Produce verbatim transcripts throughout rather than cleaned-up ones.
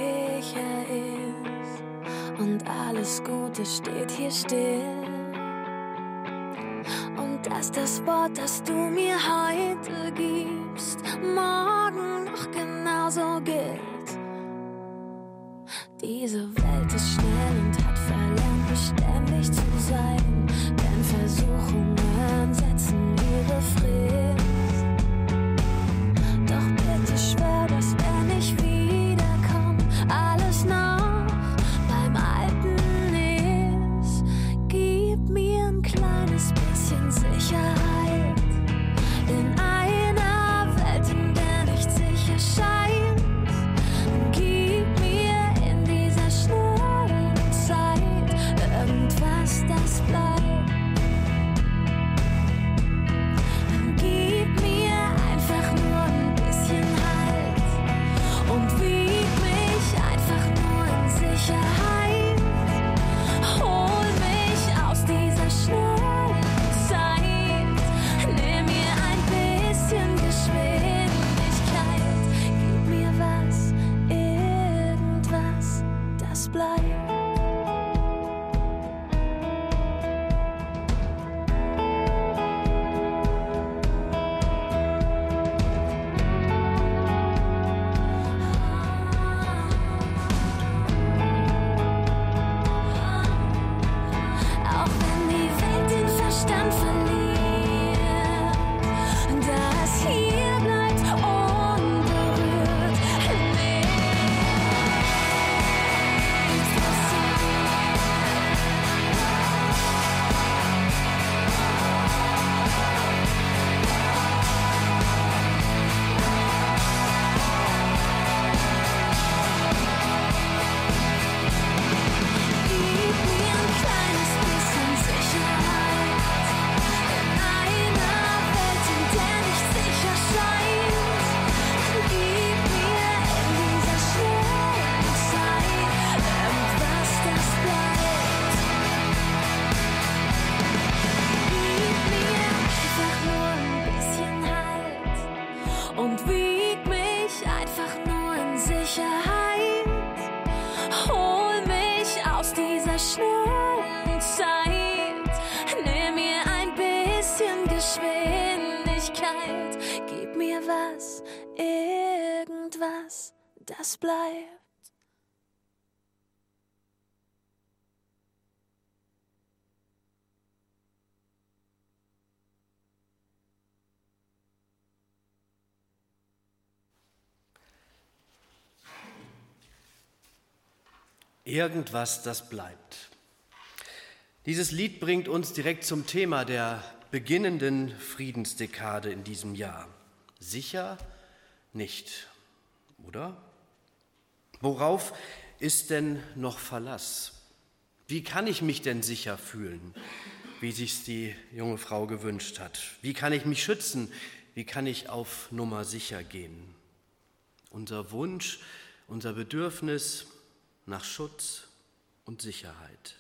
sicher ist und alles Gute steht hier still. Und dass das Wort, das du mir heute gibst, morgen noch genauso gilt. Diese Welt ist schnell und hat verlernt, beständig zu sein, denn Versuchungen setzen ihre Frist. Doch bitte schwör, dass wenn ich wiederkomm, alles noch beim Alten ist. Gib mir ein kleines bisschen Sicherheit in einer Welt, in der nichts sicher scheint. Gib mir in dieser schnellen Zeit irgendwas, das bleibt. Gib mir einfach nur ein bisschen Halt und wieg mich einfach nur in Sicherheit. Hol mich aus dieser schnellen Zeit. Nimm mir ein bisschen Geschwindigkeit. Gib mir was, irgendwas, das bleibt. Auch wenn die Welt den Verstand verliert, das hier bleibt unberührt. Nichts passiert. Gib mir ein kleines bisschen Sicherheit in einer Welt, in der nichts sicher scheint. Gib mir in dieser schnellen Zeit irgendwas, das bleibt. Gib mir einfach nur ein bisschen Halt und wieg mich einfach nur in Sicherheit. Hol mich aus dieser schnellen Zeit. Nimm mir ein bisschen Geschwindigkeit. Gib mir was, irgendwas, das bleibt. Irgendwas, das bleibt. Dieses Lied bringt uns direkt zum Thema der beginnenden Friedensdekade in diesem Jahr. Sicher nicht, oder? Worauf ist denn noch Verlass? Wie kann ich mich denn sicher fühlen, wie sich's die junge Frau gewünscht hat? Wie kann ich mich schützen? Wie kann ich auf Nummer sicher gehen? Unser Wunsch, unser Bedürfnis nach Schutz und Sicherheit.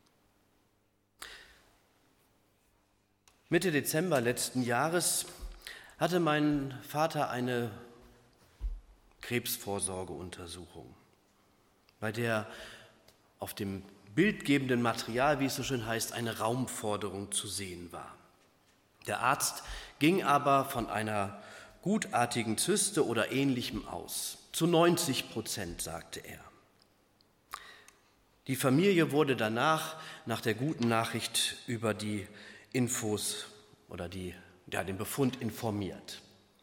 Mitte Dezember letzten Jahres hatte mein Vater eine Krebsvorsorgeuntersuchung, bei der auf dem bildgebenden Material, wie es so schön heißt, eine Raumforderung zu sehen war. Der Arzt ging aber von einer gutartigen Zyste oder Ähnlichem aus. Zu neunzig Prozent, sagte er. Die Familie wurde danach, nach der guten Nachricht, über die Infos oder die, ja, den Befund informiert.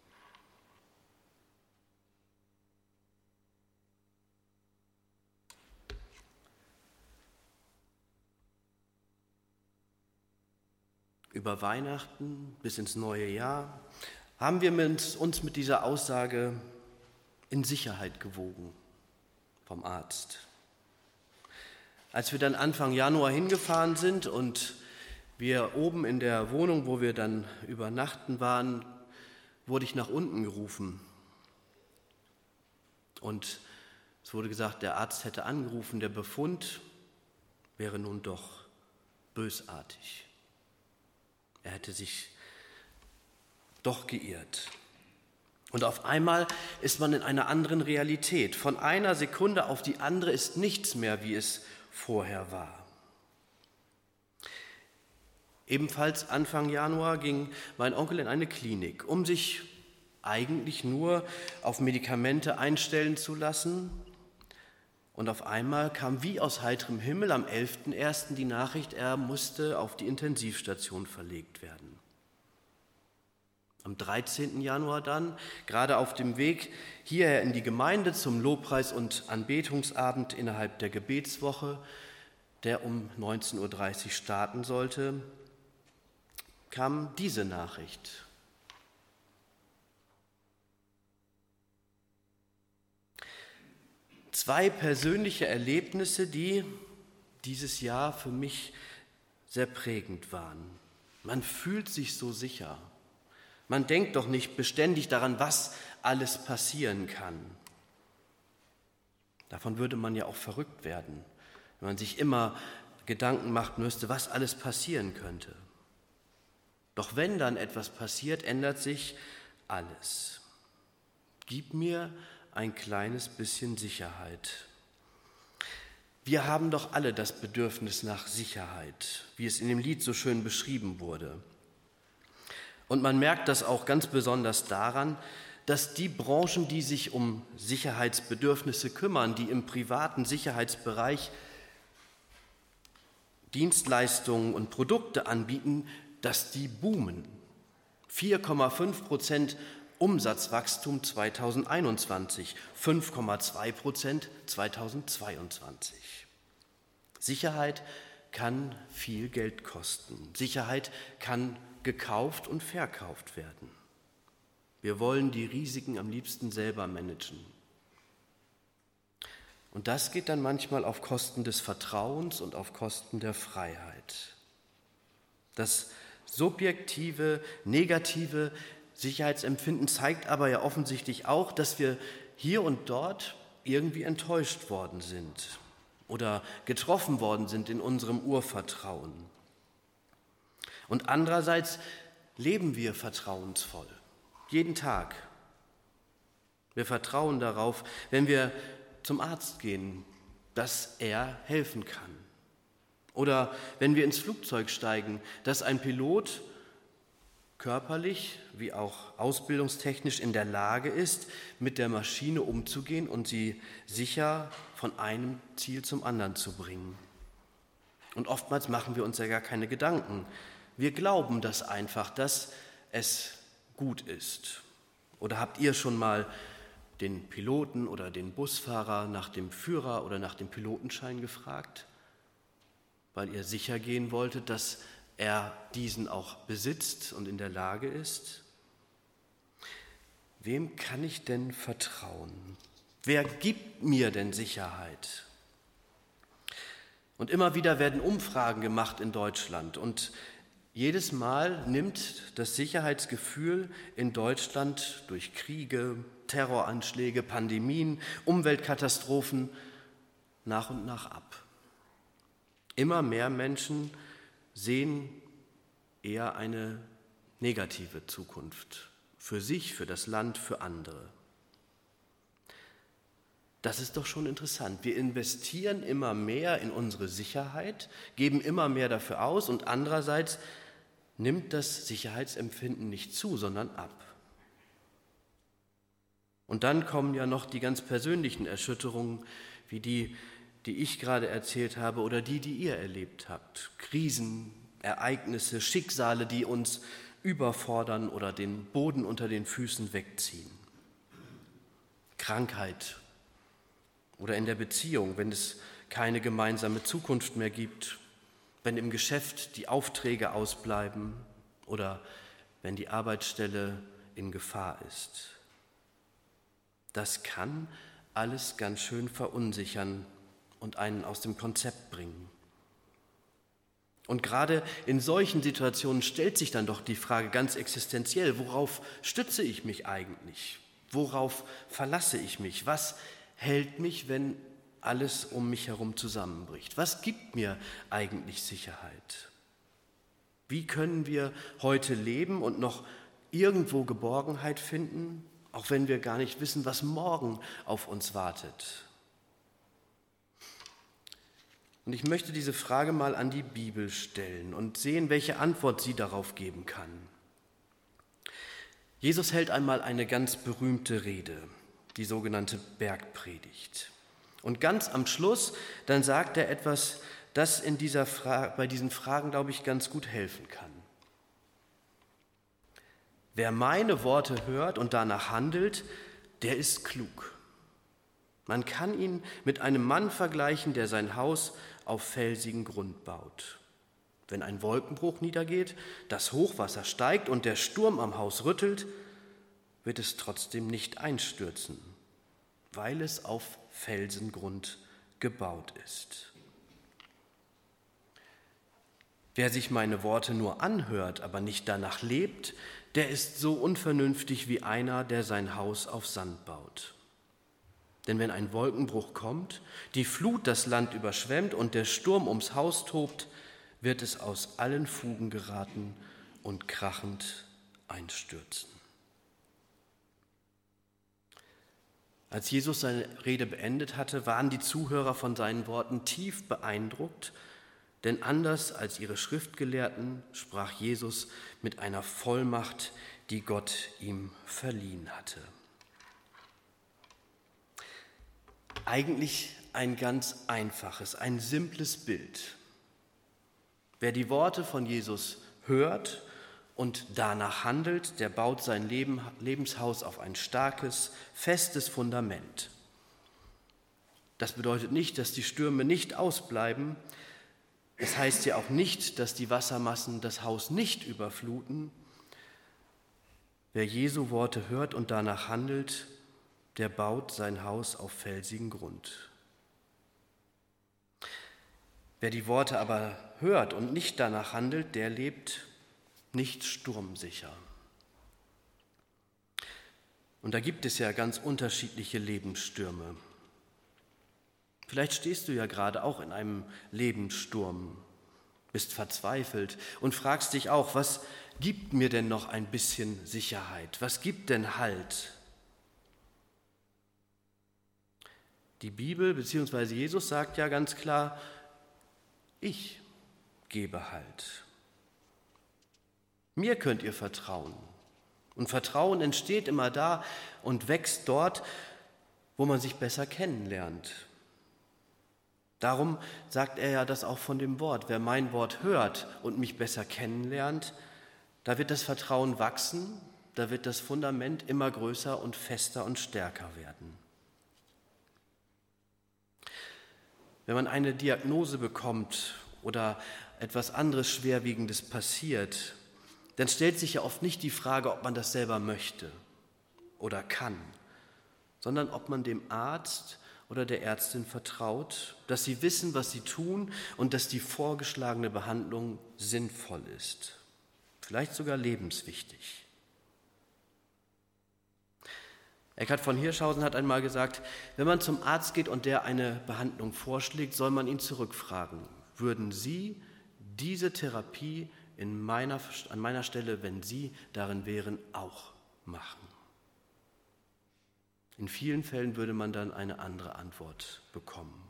Über Weihnachten bis ins neue Jahr haben wir uns mit dieser Aussage in Sicherheit gewogen vom Arzt. Als wir dann Anfang Januar hingefahren sind und wir oben in der Wohnung, wo wir dann übernachten waren, wurde ich nach unten gerufen. Und es wurde gesagt, der Arzt hätte angerufen, der Befund wäre nun doch bösartig. Er hätte sich doch geirrt. Und auf einmal ist man in einer anderen Realität. Von einer Sekunde auf die andere ist nichts mehr, wie es vorher war. Ebenfalls Anfang Januar ging mein Onkel in eine Klinik, um sich eigentlich nur auf Medikamente einstellen zu lassen. Und auf einmal kam wie aus heiterem Himmel am elften ersten die Nachricht, er musste auf die Intensivstation verlegt werden. Am dreizehnten Januar dann, gerade auf dem Weg hierher in die Gemeinde zum Lobpreis- und Anbetungsabend innerhalb der Gebetswoche, der um neunzehn Uhr dreißig starten sollte, kam diese Nachricht. Zwei persönliche Erlebnisse, die dieses Jahr für mich sehr prägend waren. Man fühlt sich so sicher. Man denkt doch nicht beständig daran, was alles passieren kann. Davon würde man ja auch verrückt werden, wenn man sich immer Gedanken machen müsste, was alles passieren könnte. Doch wenn dann etwas passiert, ändert sich alles. Gib mir ein kleines bisschen Sicherheit. Wir haben doch alle das Bedürfnis nach Sicherheit, wie es in dem Lied so schön beschrieben wurde. Und man merkt das auch ganz besonders daran, dass die Branchen, die sich um Sicherheitsbedürfnisse kümmern, die im privaten Sicherheitsbereich Dienstleistungen und Produkte anbieten, dass die boomen. vier Komma fünf Prozent Umsatzwachstum zweitausendeinundzwanzig, fünf Komma zwei Prozent zweitausendzweiundzwanzig. Sicherheit kann viel Geld kosten. Sicherheit kann gekauft und verkauft werden. Wir wollen die Risiken am liebsten selber managen. Und das geht dann manchmal auf Kosten des Vertrauens und auf Kosten der Freiheit. Das subjektive, negative Sicherheitsempfinden zeigt aber ja offensichtlich auch, dass wir hier und dort irgendwie enttäuscht worden sind oder getroffen worden sind in unserem Urvertrauen. Und andererseits leben wir vertrauensvoll, jeden Tag. Wir vertrauen darauf, wenn wir zum Arzt gehen, dass er helfen kann. Oder wenn wir ins Flugzeug steigen, dass ein Pilot körperlich wie auch ausbildungstechnisch in der Lage ist, mit der Maschine umzugehen und sie sicher von einem Ziel zum anderen zu bringen. Und oftmals machen wir uns ja gar keine Gedanken. Wir glauben das einfach, dass es gut ist. Oder habt ihr schon mal den Piloten oder den Busfahrer nach dem Führer oder nach dem Pilotenschein gefragt, weil ihr sicher gehen wolltet, dass er diesen auch besitzt und in der Lage ist? Wem kann ich denn vertrauen? Wer gibt mir denn Sicherheit? Und immer wieder werden Umfragen gemacht in Deutschland und jedes Mal nimmt das Sicherheitsgefühl in Deutschland durch Kriege, Terroranschläge, Pandemien, Umweltkatastrophen nach und nach ab. Immer mehr Menschen sehen eher eine negative Zukunft für sich, für das Land, für andere. Das ist doch schon interessant. Wir investieren immer mehr in unsere Sicherheit, geben immer mehr dafür aus und andererseits nimmt das Sicherheitsempfinden nicht zu, sondern ab. Und dann kommen ja noch die ganz persönlichen Erschütterungen, wie die, die ich gerade erzählt habe oder die, die ihr erlebt habt. Krisen, Ereignisse, Schicksale, die uns überfordern oder den Boden unter den Füßen wegziehen. Krankheit oder in der Beziehung, wenn es keine gemeinsame Zukunft mehr gibt, wenn im Geschäft die Aufträge ausbleiben oder wenn die Arbeitsstelle in Gefahr ist. Das kann alles ganz schön verunsichern und einen aus dem Konzept bringen. Und gerade in solchen Situationen stellt sich dann doch die Frage ganz existenziell, worauf stütze ich mich eigentlich? Worauf verlasse ich mich? Was hält mich, wenn alles um mich herum zusammenbricht? Was gibt mir eigentlich Sicherheit? Wie können wir heute leben und noch irgendwo Geborgenheit finden, auch wenn wir gar nicht wissen, was morgen auf uns wartet. Und ich möchte diese Frage mal an die Bibel stellen und sehen, welche Antwort sie darauf geben kann. Jesus hält einmal eine ganz berühmte Rede, die sogenannte Bergpredigt. Und ganz am Schluss, dann sagt er etwas, das in dieser Fra- bei diesen Fragen, glaube ich, ganz gut helfen kann. Wer meine Worte hört und danach handelt, der ist klug. Man kann ihn mit einem Mann vergleichen, der sein Haus auf felsigen Grund baut. Wenn ein Wolkenbruch niedergeht, das Hochwasser steigt und der Sturm am Haus rüttelt, wird es trotzdem nicht einstürzen, weil es auf Felsengrund gebaut ist. Wer sich meine Worte nur anhört, aber nicht danach lebt, der ist so unvernünftig wie einer, der sein Haus auf Sand baut. Denn wenn ein Wolkenbruch kommt, die Flut das Land überschwemmt und der Sturm ums Haus tobt, wird es aus allen Fugen geraten und krachend einstürzen. Als Jesus seine Rede beendet hatte, waren die Zuhörer von seinen Worten tief beeindruckt, denn anders als ihre Schriftgelehrten sprach Jesus mit einer Vollmacht, die Gott ihm verliehen hatte. Eigentlich ein ganz einfaches, ein simples Bild. Wer die Worte von Jesus hört und danach handelt, der baut sein Leben, Lebenshaus auf ein starkes, festes Fundament. Das bedeutet nicht, dass die Stürme nicht ausbleiben. Es heißt ja auch nicht, dass die Wassermassen das Haus nicht überfluten. Wer Jesu Worte hört und danach handelt, der baut sein Haus auf felsigen Grund. Wer die Worte aber hört und nicht danach handelt, der lebt nicht sturmsicher. Und da gibt es ja ganz unterschiedliche Lebensstürme. Vielleicht stehst du ja gerade auch in einem Lebenssturm, bist verzweifelt und fragst dich auch, was gibt mir denn noch ein bisschen Sicherheit? Was gibt denn Halt? Die Bibel bzw. Jesus sagt ja ganz klar, ich gebe Halt. Mir könnt ihr vertrauen. Und Vertrauen entsteht immer da und wächst dort, wo man sich besser kennenlernt. Darum sagt er ja das auch von dem Wort. Wer mein Wort hört und mich besser kennenlernt, da wird das Vertrauen wachsen, da wird das Fundament immer größer und fester und stärker werden. Wenn man eine Diagnose bekommt oder etwas anderes Schwerwiegendes passiert, dann stellt sich ja oft nicht die Frage, ob man das selber möchte oder kann, sondern ob man dem Arzt oder der Ärztin vertraut, dass sie wissen, was sie tun und dass die vorgeschlagene Behandlung sinnvoll ist, vielleicht sogar lebenswichtig. Eckhard von Hirschhausen hat einmal gesagt, wenn man zum Arzt geht und der eine Behandlung vorschlägt, soll man ihn zurückfragen, würden Sie diese Therapie in meiner, an meiner Stelle, wenn Sie darin wären, auch machen? In vielen Fällen würde man dann eine andere Antwort bekommen.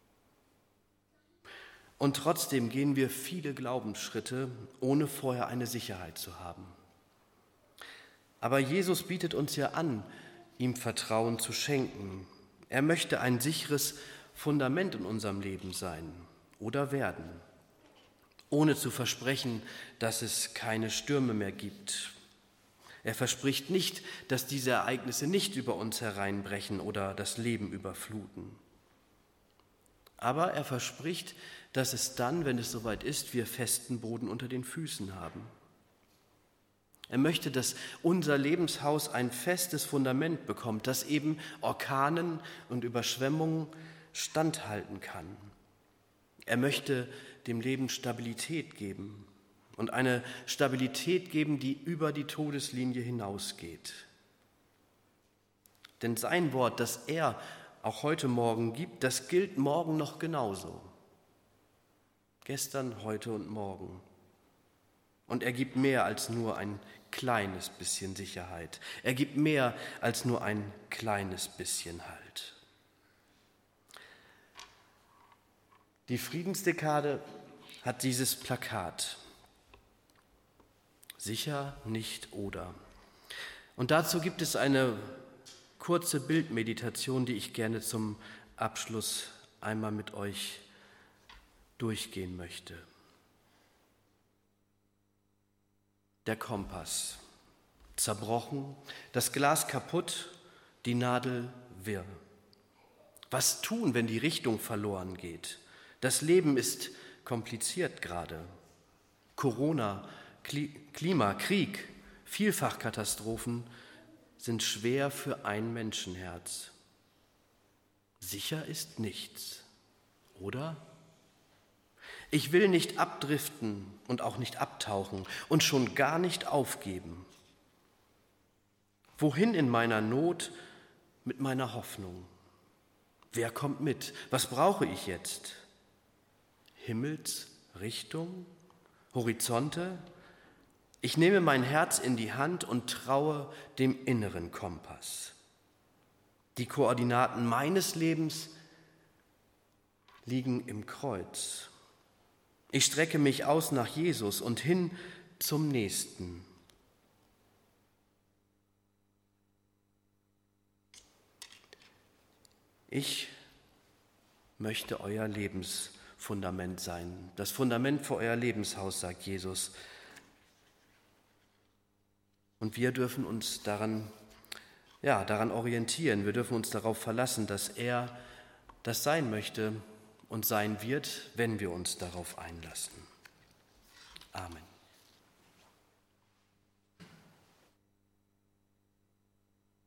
Und trotzdem gehen wir viele Glaubensschritte, ohne vorher eine Sicherheit zu haben. Aber Jesus bietet uns ja an, ihm Vertrauen zu schenken. Er möchte ein sicheres Fundament in unserem Leben sein oder werden, ohne zu versprechen, dass es keine Stürme mehr gibt. Er verspricht nicht, dass diese Ereignisse nicht über uns hereinbrechen oder das Leben überfluten. Aber er verspricht, dass es dann, wenn es soweit ist, wir festen Boden unter den Füßen haben. Er möchte, dass unser Lebenshaus ein festes Fundament bekommt, das eben Orkanen und Überschwemmungen standhalten kann. Er möchte dem Leben Stabilität geben und eine Stabilität geben, die über die Todeslinie hinausgeht. Denn sein Wort, das er auch heute Morgen gibt, das gilt morgen noch genauso. Gestern, heute und morgen. Und er gibt mehr als nur ein kleines bisschen Sicherheit. Er gibt mehr als nur ein kleines bisschen Halt. Die Friedensdekade hat dieses Plakat. Sicher, nicht oder. Und dazu gibt es eine kurze Bildmeditation, die ich gerne zum Abschluss einmal mit euch durchgehen möchte. Der Kompass, zerbrochen, das Glas kaputt, die Nadel wirr. Was tun, wenn die Richtung verloren geht? Das Leben ist kompliziert gerade. Corona, Klima, Krieg, Vielfachkatastrophen sind schwer für ein Menschenherz. Sicher ist nichts, oder? Ich will nicht abdriften und auch nicht abtauchen und schon gar nicht aufgeben. Wohin in meiner Not mit meiner Hoffnung? Wer kommt mit? Was brauche ich jetzt? Himmelsrichtung? Horizonte? Ich nehme mein Herz in die Hand und traue dem inneren Kompass. Die Koordinaten meines Lebens liegen im Kreuz. Ich strecke mich aus nach Jesus und hin zum Nächsten. Ich möchte euer Lebensfundament sein, das Fundament für euer Lebenshaus, sagt Jesus. Und wir dürfen uns daran, ja, daran orientieren, wir dürfen uns darauf verlassen, dass er das sein möchte und sein wird, wenn wir uns darauf einlassen. Amen.